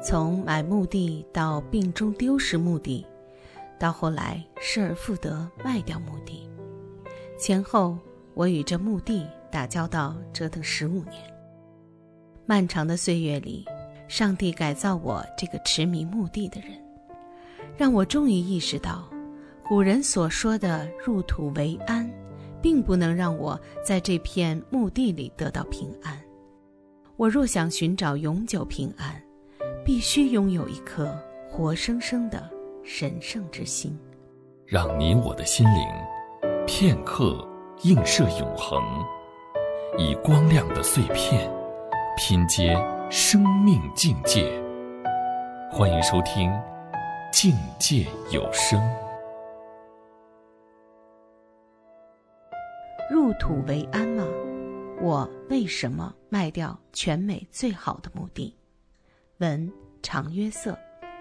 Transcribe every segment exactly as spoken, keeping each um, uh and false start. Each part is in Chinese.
从买墓地到病中丢失墓地，到后来失而复得卖掉墓地，前后我与这墓地打交道折腾十五年。漫长的岁月里，上帝改造我这个痴迷墓地的人，让我终于意识到，古人所说的入土为安，并不能让我在这片墓地里得到平安。我若想寻找永久平安，必须拥有一颗活生生的神圣之心。 让你我的心灵片刻映射永恒，以光亮的碎片拼接生命境界。欢迎收听境界有声。 入土为安吗？我为什么卖掉全美最好的墓地？文常约瑟。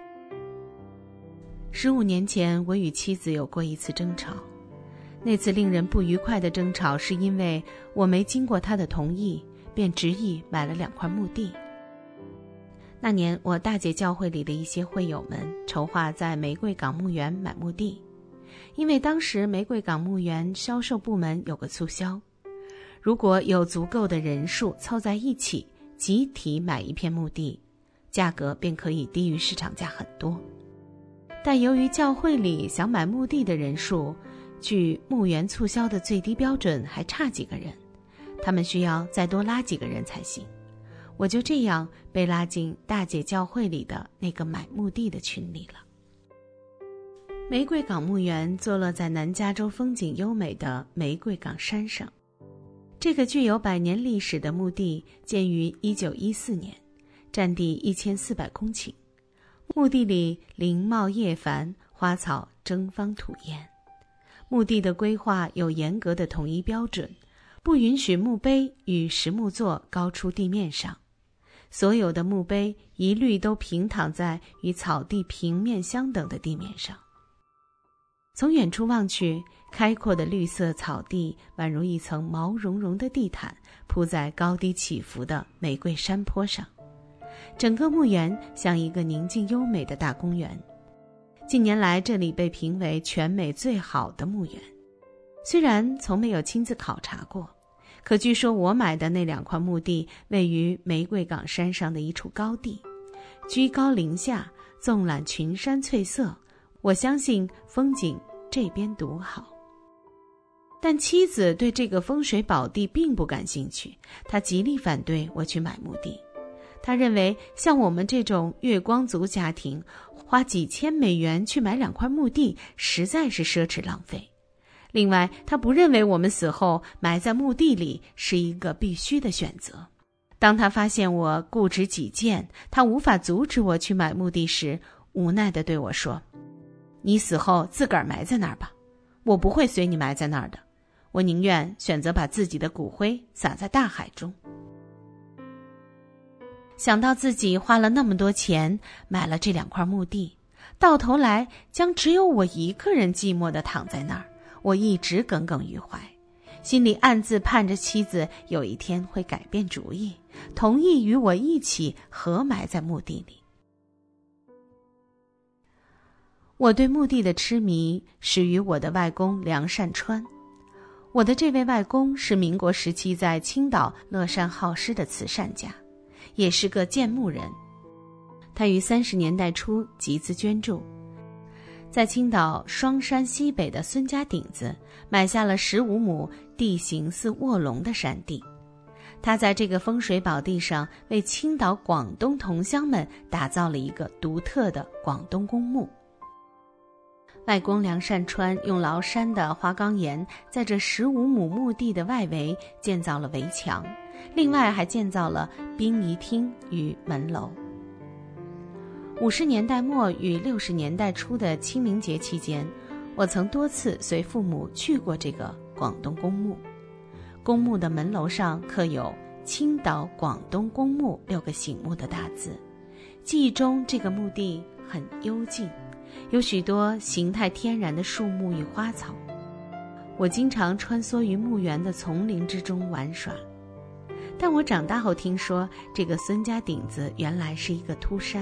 十五年前，我与妻子有过一次争吵。那次令人不愉快的争吵，是因为我没经过他的同意，便执意买了两块墓地。那年，我大姐教会里的一些会友们筹划在玫瑰港墓园买墓地，因为当时玫瑰港墓园销售部门有个促销，如果有足够的人数凑在一起，集体买一片墓地，价格便可以低于市场价很多。但由于教会里想买墓地的人数，距墓园促销的最低标准还差几个人，他们需要再多拉几个人才行。我就这样被拉进大姐教会里的那个买墓地的群里了。玫瑰港墓园坐落在南加州风景优美的玫瑰港山上。这个具有百年历史的墓地建于一九一四年，占地一千四百公顷。墓地里林茂叶繁，花草争芳吐艳。墓地的规划有严格的统一标准，不允许墓碑与实木座高出地面上。所有的墓碑一律都平躺在与草地平面相等的地面上。从远处望去，开阔的绿色草地宛如一层毛茸茸的地毯，铺在高低起伏的玫瑰山坡上。整个墓园像一个宁静优美的大公园。近年来，这里被评为全美最好的墓园。虽然从没有亲自考察过，可据说我买的那两块墓地位于玫瑰港山上的一处高地，居高临下，纵览群山翠色，我相信风景这边独好。但妻子对这个风水宝地并不感兴趣，她极力反对我去买墓地。她认为像我们这种月光族家庭，花几千美元去买两块墓地实在是奢侈浪费。另外，她不认为我们死后埋在墓地里是一个必须的选择。当她发现我固执己见，她无法阻止我去买墓地时，无奈地对我说：你死后自个儿埋在那儿吧，我不会随你埋在那儿的，我宁愿选择把自己的骨灰撒在大海中。想到自己花了那么多钱买了这两块墓地，到头来将只有我一个人寂寞地躺在那儿，我一直耿耿于怀，心里暗自盼着妻子有一天会改变主意，同意与我一起合埋在墓地里。我对墓地的痴迷始于我的外公梁善川。我的这位外公是民国时期在青岛乐善好施的慈善家，也是个建墓人。他于三十年代初集资捐助，在青岛双山西北的孙家顶子买下了十五亩地形似卧龙的山地。他在这个风水宝地上为青岛广东同乡们打造了一个独特的广东公墓。外公梁善川用崂山的花岗岩在这十五亩墓地的外围建造了围墙，另外还建造了殡仪厅与门楼。五十年代末与六十年代初的清明节期间，我曾多次随父母去过这个广东公墓。公墓的门楼上刻有青岛广东公墓六个醒目的大字，记忆中这个墓地很幽静，有许多形态天然的树木与花草。我经常穿梭于墓园的丛林之中玩耍。但我长大后听说，这个孙家顶子原来是一个秃山，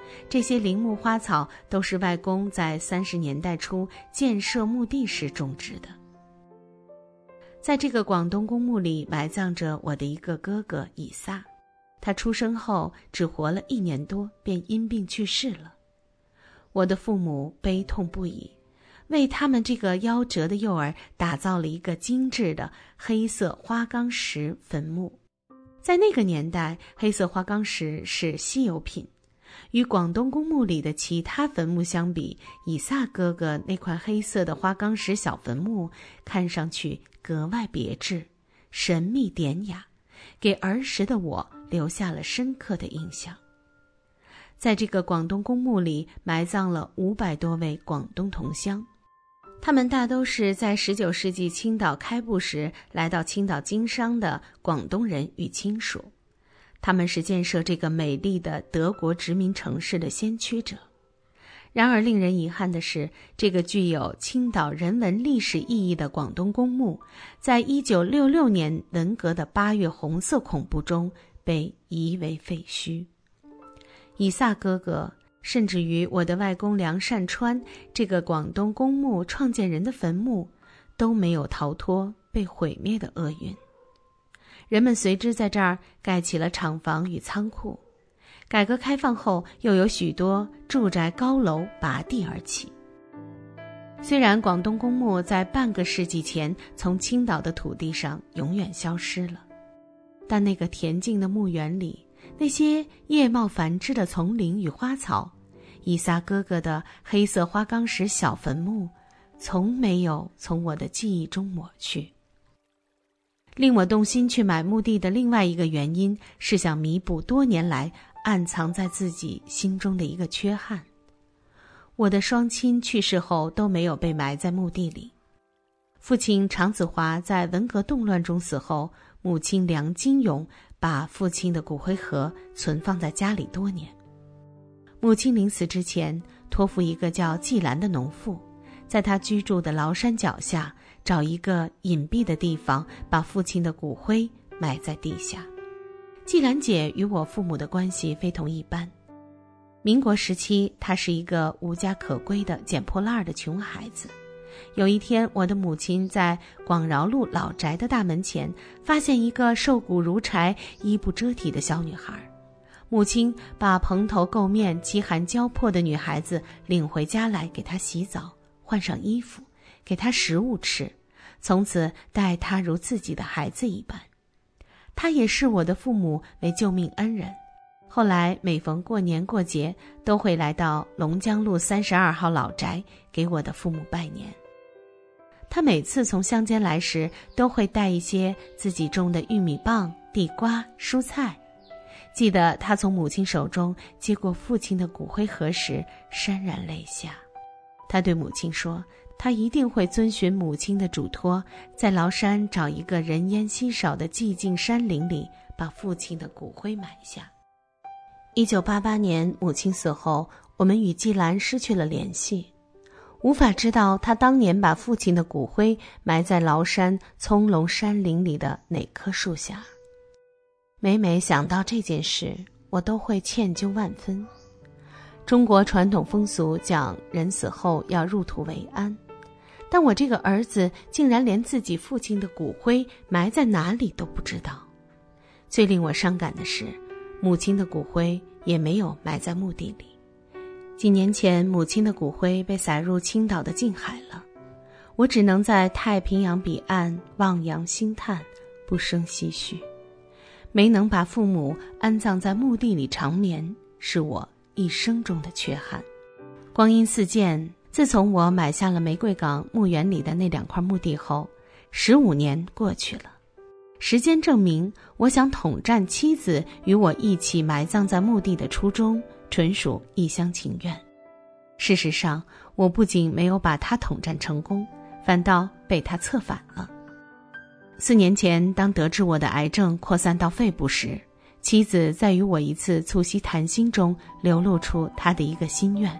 这些陵墓花草都是外公在三十年代初建设墓地时种植的。在这个广东公墓里埋葬着我的一个哥哥以撒，他出生后只活了一年多，便因病去世了。我的父母悲痛不已，为他们这个夭折的幼儿打造了一个精致的黑色花岗石坟墓。在那个年代，黑色花岗石是稀有品，与广东公墓里的其他坟墓相比，以撒哥哥那块黑色的花岗石小坟墓看上去格外别致，神秘典雅，给儿时的我留下了深刻的印象。在这个广东公墓里埋葬了五百多位广东同乡，他们大都是在十九世纪青岛开埠时来到青岛经商的广东人与亲属，他们是建设这个美丽的德国殖民城市的先驱者。然而令人遗憾的是，这个具有青岛人文历史意义的广东公墓，在一九六六年文革的八月红色恐怖中被夷为废墟。以撒哥哥甚至于我的外公梁善川这个广东公墓创建人的坟墓都没有逃脱被毁灭的厄运。人们随之在这儿盖起了厂房与仓库，改革开放后又有许多住宅高楼拔地而起。虽然广东公墓在半个世纪前从青岛的土地上永远消失了，但那个恬静的墓园里，那些叶茂繁枝的丛林与花草，以撒哥哥的黑色花岗石小坟墓，从没有从我的记忆中抹去。令我动心去买墓地的另外一个原因，是想弥补多年来暗藏在自己心中的一个缺憾。我的双亲去世后都没有被埋在墓地里。父亲常子华在文革动乱中死后，母亲梁金勇把父亲的骨灰盒存放在家里多年。母亲临死之前，托付一个叫季兰的农妇，在他居住的崂山脚下找一个隐蔽的地方，把父亲的骨灰埋在地下。季兰姐与我父母的关系非同一般。民国时期，她是一个无家可归的捡破烂的穷孩子。有一天，我的母亲在广饶路老宅的大门前发现一个瘦骨如柴、衣不遮体的小女孩。母亲把蓬头垢面、饥寒交迫的女孩子领回家来，给她洗澡，换上衣服，给她食物吃，从此待她如自己的孩子一般。她也视我的父母为救命恩人，后来每逢过年过节，都会来到龙江路三十二号老宅给我的父母拜年。他每次从乡间来时，都会带一些自己种的玉米棒、地瓜、蔬菜。记得他从母亲手中接过父亲的骨灰盒时，潸然泪下。他对母亲说，他一定会遵循母亲的嘱托，在崂山找一个人烟稀少的寂静山林里，把父亲的骨灰埋下。一九八八年母亲死后，我们与季兰失去了联系，无法知道他当年把父亲的骨灰埋在崂山葱茏山林里的哪棵树下。每每想到这件事，我都会歉疚万分。中国传统风俗讲人死后要入土为安，但我这个儿子竟然连自己父亲的骨灰埋在哪里都不知道。最令我伤感的是，母亲的骨灰也没有埋在墓地里。几年前，母亲的骨灰被撒入青岛的静海了，我只能在太平洋彼岸望洋兴叹，不胜唏嘘。没能把父母安葬在墓地里长眠，是我一生中的缺憾。光阴似箭，自从我买下了玫瑰岗墓园里的那两块墓地后，十五年过去了。时间证明，我想统战妻子与我一起埋葬在墓地的初衷，纯属一厢情愿。事实上，我不仅没有把他统战成功，反倒被他策反了。四年前，当得知我的癌症扩散到肺部时，妻子在与我一次促膝谈心中流露出她的一个心愿。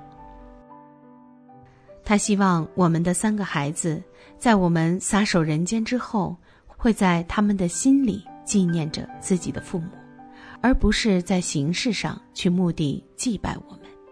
她希望我们的三个孩子在我们撒手人间之后，会在他们的心里纪念着自己的父母，而不是在形式上去墓地祭拜我们。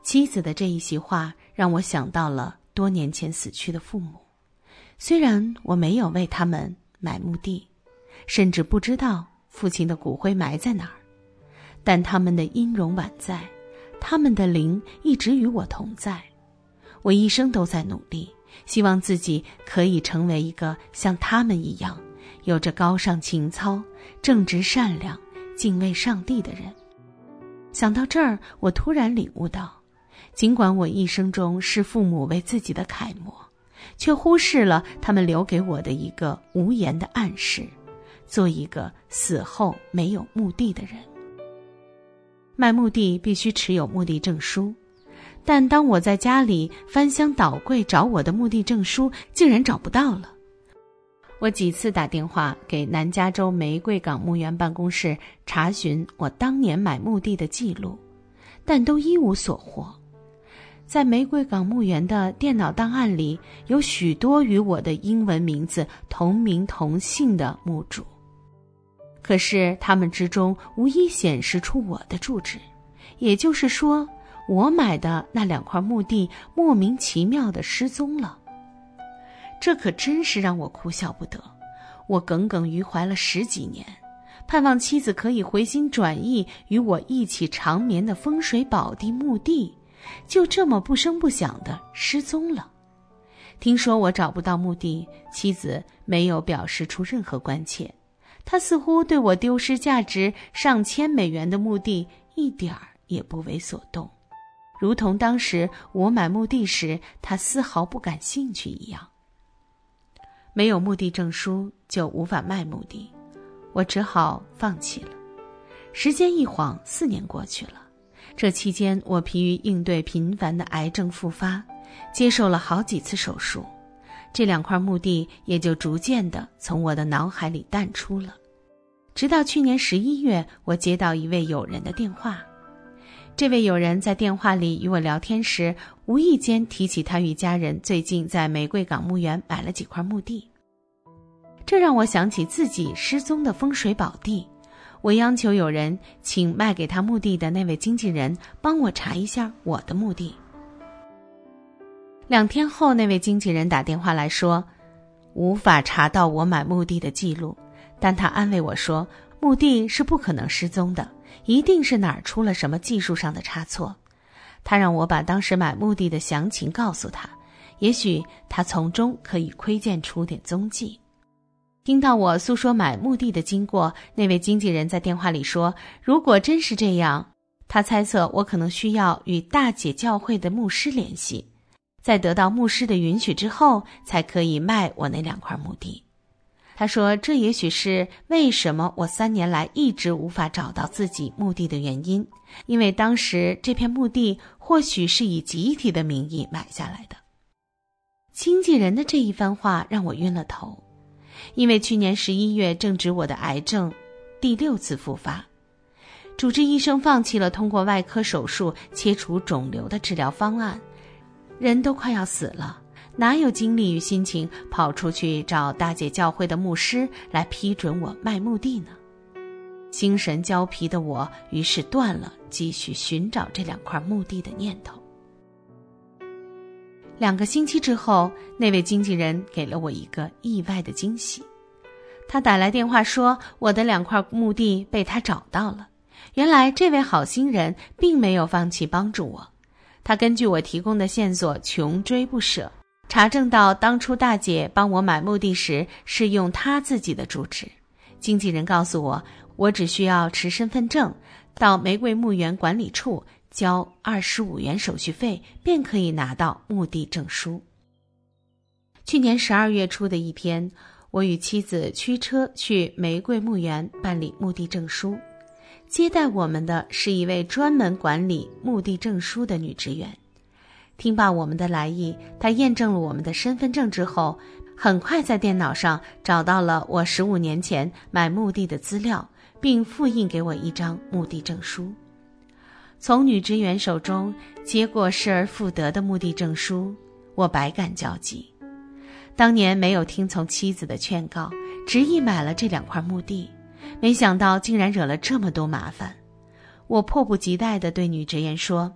妻子的这一席话让我想到了多年前死去的父母。虽然我没有为他们买墓地，甚至不知道父亲的骨灰埋在哪儿，但他们的音容宛在，他们的灵一直与我同在。我一生都在努力，希望自己可以成为一个像他们一样有着高尚情操、正直善良、敬畏上帝的人。想到这儿，我突然领悟到，尽管我一生中视父母为自己的楷模，却忽视了他们留给我的一个无言的暗示，做一个死后没有墓地的人。卖墓地必须持有墓地证书，但当我在家里翻箱倒柜找我的墓地证书，竟然找不到了。我几次打电话给南加州玫瑰岗墓园办公室查询我当年买墓地的记录，但都一无所获。在玫瑰岗墓园的电脑档案里，有许多与我的英文名字同名同姓的墓主，可是他们之中无一显示出我的住址，也就是说，我买的那两块墓地莫名其妙地失踪了。这可真是让我哭笑不得。我耿耿于怀了十几年，盼望妻子可以回心转意，与我一起长眠的风水宝地墓地，就这么不声不响地失踪了。听说我找不到墓地，妻子没有表示出任何关切，她似乎对我丢失价值上千美元的墓地一点儿也不为所动，如同当时我买墓地时她丝毫不感兴趣一样。没有墓地证书就无法卖墓地，我只好放弃了。时间一晃，四年过去了。这期间，我疲于应对频繁的癌症复发，接受了好几次手术，这两块墓地也就逐渐地从我的脑海里淡出了。直到去年十一月，我接到一位友人的电话。这位友人在电话里与我聊天时，无意间提起他与家人最近在玫瑰岗墓园买了几块墓地。这让我想起自己失踪的风水宝地，我央求友人请卖给他墓地的那位经纪人帮我查一下我的墓地。两天后，那位经纪人打电话来说，无法查到我买墓地的记录，但他安慰我说，墓地是不可能失踪的，一定是哪儿出了什么技术上的差错。他让我把当时买墓地的详情告诉他，也许他从中可以窥见出点踪迹。听到我诉说买墓地的经过，那位经纪人在电话里说，如果真是这样，他猜测我可能需要与大姐教会的牧师联系，在得到牧师的允许之后，才可以卖我那两块墓地。他说，这也许是为什么我三年来一直无法找到自己墓地的原因，因为当时这片墓地或许是以集体的名义买下来的。经纪人的这一番话让我晕了头，因为去年十一月正值我的癌症第六次复发，主治医生放弃了通过外科手术切除肿瘤的治疗方案，人都快要死了，哪有精力与心情跑出去找大姐教会的牧师来批准我卖墓地呢？精神焦疲的我于是断了继续寻找这两块墓地的念头。两个星期之后，那位经纪人给了我一个意外的惊喜。他打来电话说，我的两块墓地被他找到了。原来这位好心人并没有放弃帮助我，他根据我提供的线索穷追不舍，查证到当初大姐帮我买墓地时是用她自己的住址。经纪人告诉我，我只需要持身份证到玫瑰墓园管理处交二十五元手续费，便可以拿到墓地证书。去年十二月初的一天，我与妻子驱车去玫瑰墓园办理墓地证书。接待我们的是一位专门管理墓地证书的女职员。听罢我们的来意，她验证了我们的身份证之后，很快在电脑上找到了我十五年前买墓地的资料，并复印给我一张墓地证书。从女职员手中接过失而复得的墓地证书，我百感交集。当年没有听从妻子的劝告，执意买了这两块墓地，没想到竟然惹了这么多麻烦。我迫不及待地对女职员说，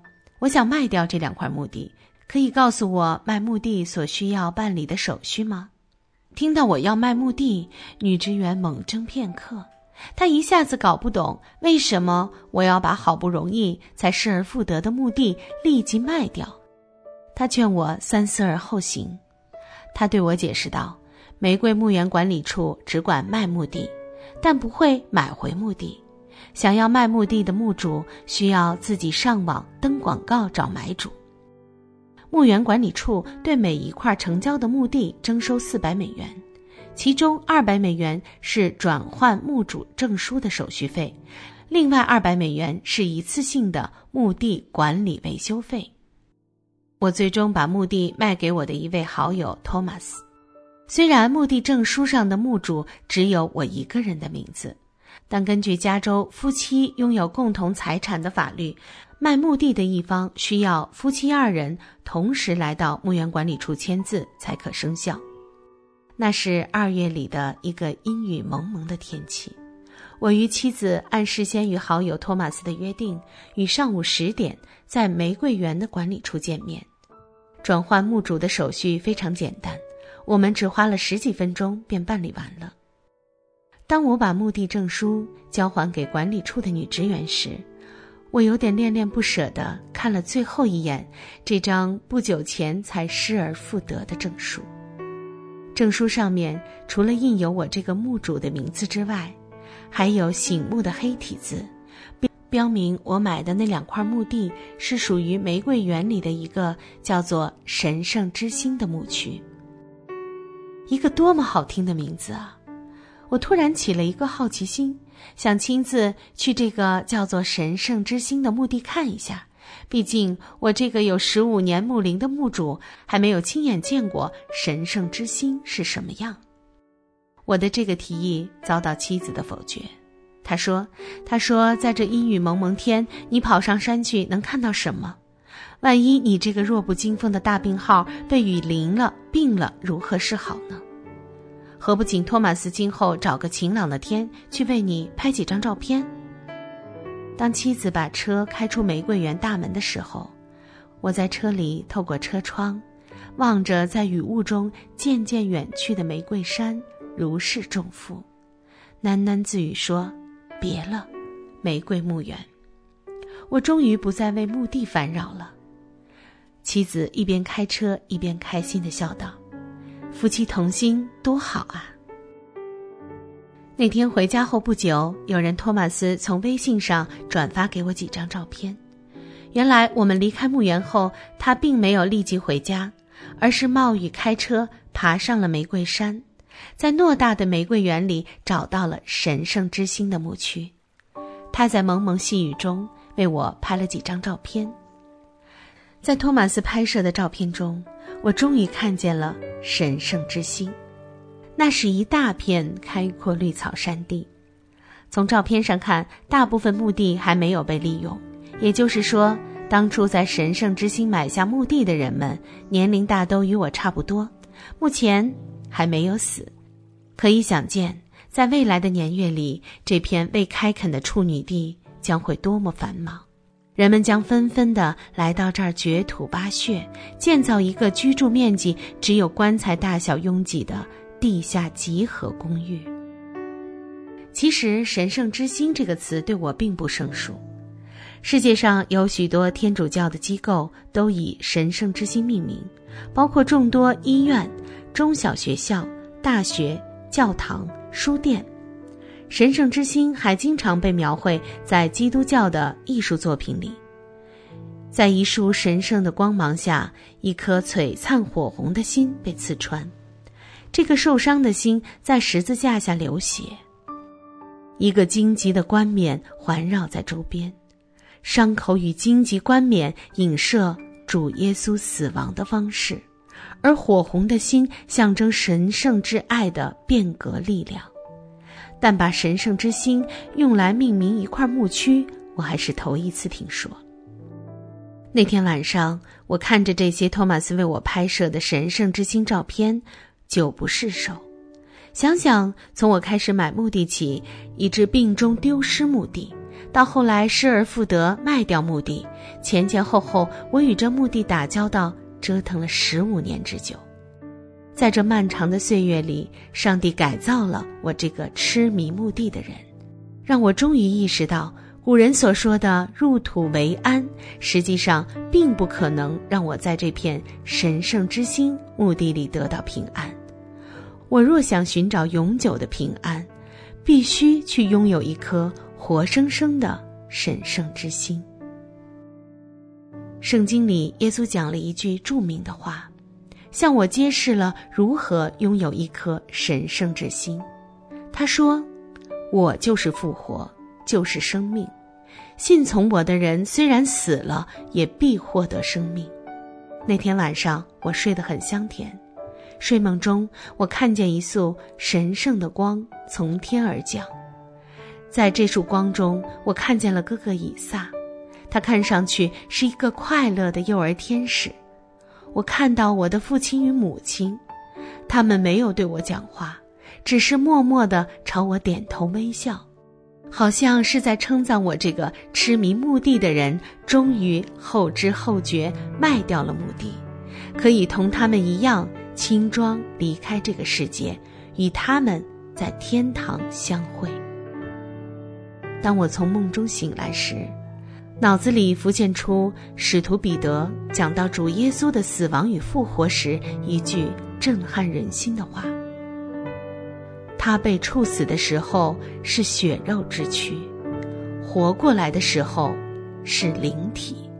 我想卖掉这两块墓地，可以告诉我卖墓地所需要办理的手续吗？听到我要卖墓地，女职员猛怔片刻，她一下子搞不懂为什么我要把好不容易才失而复得的墓地立即卖掉。她劝我三思而后行。她对我解释道，玫瑰墓园管理处只管卖墓地，但不会买回墓地。想要卖墓地的墓主需要自己上网登广告找买主。墓园管理处对每一块成交的墓地征收四百美元，其中二百美元是转换墓主证书的手续费，另外二百美元是一次性的墓地管理维修费。我最终把墓地卖给我的一位好友托马斯。虽然墓地证书上的墓主只有我一个人的名字，但根据加州夫妻拥有共同财产的法律，卖墓地的一方需要夫妻二人同时来到墓园管理处签字才可生效。那是二月里的一个阴雨蒙蒙的天气，我与妻子按事先与好友托马斯的约定，于上午十点在玫瑰园的管理处见面。转换墓主的手续非常简单，我们只花了十几分钟便办理完了。当我把墓地证书交还给管理处的女职员时，我有点恋恋不舍地看了最后一眼这张不久前才失而复得的证书。证书上面除了印有我这个墓主的名字之外，还有醒目的黑体字，标明我买的那两块墓地是属于玫瑰园里的一个叫做神圣之星的墓区。一个多么好听的名字啊！我突然起了一个好奇心，想亲自去这个叫做神圣之星的墓地看一下，毕竟我这个有十五年墓龄的墓主还没有亲眼见过神圣之星是什么样。我的这个提议遭到妻子的否决。他说他说在这阴雨蒙蒙天，你跑上山去能看到什么？万一你这个弱不禁风的大病号被雨淋了病了，如何是好呢？何不请托马斯今后找个晴朗的天去为你拍几张照片？当妻子把车开出玫瑰园大门的时候，我在车里透过车窗望着在雨雾中渐渐远去的玫瑰山，如释重负，喃喃自语说，别了，玫瑰墓园。我终于不再为墓地烦扰了。妻子一边开车一边开心地笑道，夫妻同心多好啊。那天回家后不久，有人托马斯从微信上转发给我几张照片。原来我们离开墓园后，他并没有立即回家，而是冒雨开车爬上了玫瑰山，在偌大的玫瑰园里找到了神圣之星的墓区。他在蒙蒙细雨中为我拍了几张照片。在托马斯拍摄的照片中，我终于看见了神圣之星。那是一大片开阔绿草山地，从照片上看，大部分墓地还没有被利用，也就是说，当初在神圣之星买下墓地的人们年龄大都与我差不多，目前还没有死。可以想见，在未来的年月里，这片未开垦的处女地将会多么繁忙。人们将纷纷地来到这儿掘土挖穴，建造一个居住面积只有棺材大小拥挤的地下集合公寓。其实神圣之星这个词对我并不生疏，世界上有许多天主教的机构都以神圣之星命名，包括众多医院、中小学校、大学、教堂、书店。神圣之星还经常被描绘在基督教的艺术作品里。在一束神圣的光芒下，一颗璀璨火红的心被刺穿，这个受伤的心在十字架下流血，一个荆棘的冠冕环绕在周边，伤口与荆棘冠冕影射主耶稣死亡的方式，而火红的心象征神圣之爱的变革力量。但把神圣之星用来命名一块墓区，我还是头一次听说。那天晚上，我看着这些托马斯为我拍摄的神圣之星照片，久不释手。想想从我开始买墓地起，以致病中丢失墓地， 到后来失而复得，卖掉墓地，前前后后我与这墓地打交道，折腾了十五年之久。在这漫长的岁月里，上帝改造了我这个痴迷墓地的人，让我终于意识到，古人所说的入土为安，实际上并不可能让我在这片神圣之心墓地里得到平安。我若想寻找永久的平安，必须去拥有一颗活生生的神圣之心。圣经里耶稣讲了一句著名的话，向我揭示了如何拥有一颗神圣之心。他说，我就是复活，就是生命，信从我的人虽然死了，也必获得生命。那天晚上我睡得很香甜，睡梦中我看见一束神圣的光从天而降，在这束光中，我看见了哥哥以撒，他看上去是一个快乐的幼儿天使。我看到我的父亲与母亲，他们没有对我讲话，只是默默地朝我点头微笑，好像是在称赞我这个痴迷墓地的人终于后知后觉卖掉了墓地，可以同他们一样轻装离开这个世界，与他们在天堂相会。当我从梦中醒来时，脑子里浮现出使徒彼得讲到主耶稣的死亡与复活时一句震撼人心的话，他被处死的时候是血肉之躯，活过来的时候是灵体。